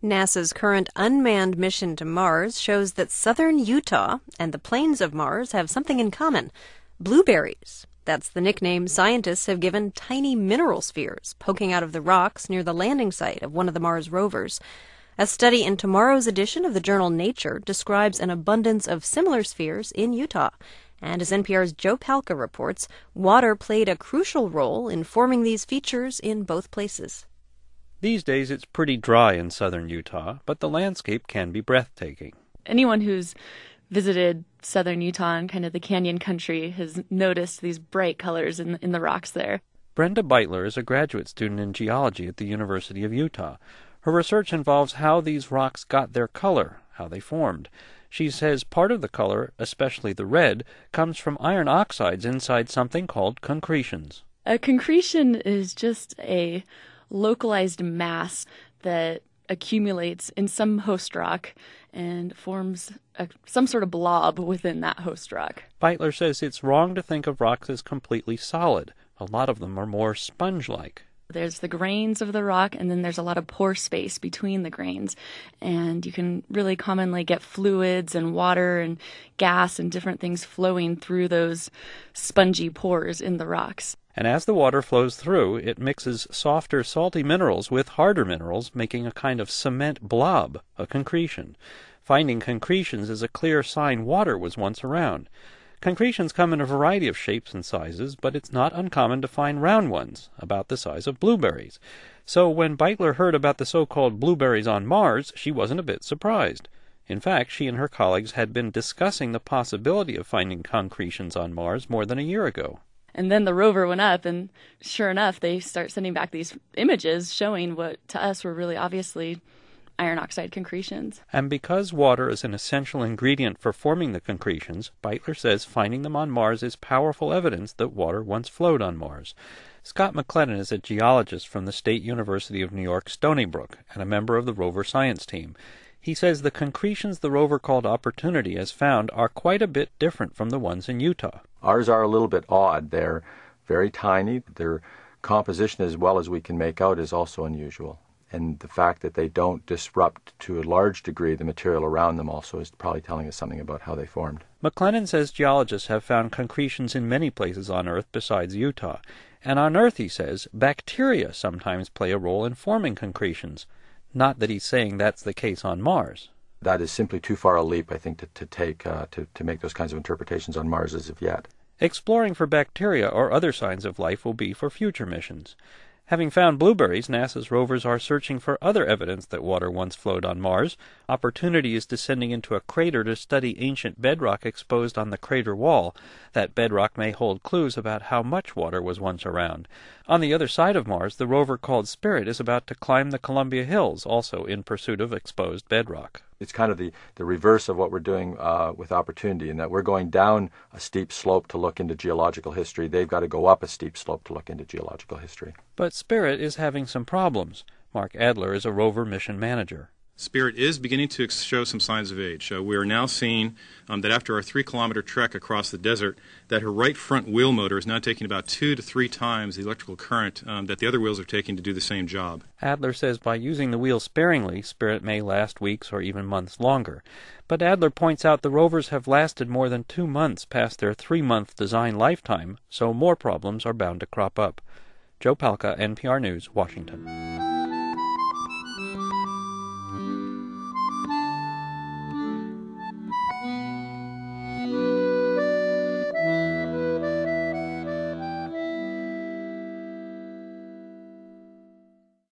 NASA's current unmanned mission to Mars shows that southern Utah and the plains of Mars have something in common: blueberries. That's the nickname scientists have given tiny mineral spheres poking out of the rocks near the landing site of one of the Mars rovers. A study in tomorrow's edition of the journal Nature describes an abundance of similar spheres in Utah. And as NPR's Joe Palca reports, water played a crucial role in forming these features in both places. These days it's pretty dry in southern Utah, but the landscape can be breathtaking. Anyone who's visited southern Utah and kind of the canyon country has noticed these bright colors in the rocks there. Brenda Beitler is a graduate student in geology at the University of Utah. Her research involves how these rocks got their color, how they formed. She says part of the color, especially the red, comes from iron oxides inside something called concretions. A concretion is just a localized mass that accumulates in some host rock and forms some sort of blob within that host rock. Beitler says it's wrong to think of rocks as completely solid. A lot of them are more sponge-like. There's the grains of the rock, and then there's a lot of pore space between the grains. And you can really commonly get fluids and water and gas and different things flowing through those spongy pores in the rocks. And as the water flows through, it mixes softer, salty minerals with harder minerals, making a kind of cement blob, a concretion. Finding concretions is a clear sign water was once around. Concretions come in a variety of shapes and sizes, but it's not uncommon to find round ones, about the size of blueberries. So when Beitler heard about the so-called blueberries on Mars, she wasn't a bit surprised. In fact, she and her colleagues had been discussing the possibility of finding concretions on Mars more than a year ago. And then the rover went up, and sure enough, they start sending back these images showing what to us were really obviously iron oxide concretions. And because water is an essential ingredient for forming the concretions, Beitler says finding them on Mars is powerful evidence that water once flowed on Mars. Scott McLennan is a geologist from the State University of New York, Stony Brook, and a member of the rover science team. He says the concretions the rover called Opportunity has found are quite a bit different from the ones in Utah. Ours are a little bit odd. They're very tiny. Their composition, as well as we can make out, is also unusual. And the fact that they don't disrupt to a large degree the material around them also is probably telling us something about how they formed. McLennan says geologists have found concretions in many places on Earth besides Utah. And on Earth, he says, bacteria sometimes play a role in forming concretions. Not that he's saying that's the case on Mars. That is simply too far a leap, I think, to make those kinds of interpretations on Mars as of yet. Exploring for bacteria or other signs of life will be for future missions. Having found blueberries, NASA's rovers are searching for other evidence that water once flowed on Mars. Opportunity is descending into a crater to study ancient bedrock exposed on the crater wall. That bedrock may hold clues about how much water was once around. On the other side of Mars, the rover called Spirit is about to climb the Columbia Hills, also in pursuit of exposed bedrock. It's kind of the reverse of what we're doing with Opportunity, in that we're going down a steep slope to look into geological history. They've got to go up a steep slope to look into geological history. But Spirit is having some problems. Mark Adler is a rover mission manager. Spirit is beginning to show some signs of age. We are now seeing that after our 3-kilometer trek across the desert, that her right front wheel motor is now taking about 2 to 3 times the electrical current that the other wheels are taking to do the same job. Adler says by using the wheel sparingly, Spirit may last weeks or even months longer. But Adler points out the rovers have lasted more than 2 months past their 3-month design lifetime, so more problems are bound to crop up. Joe Palca, NPR News, Washington.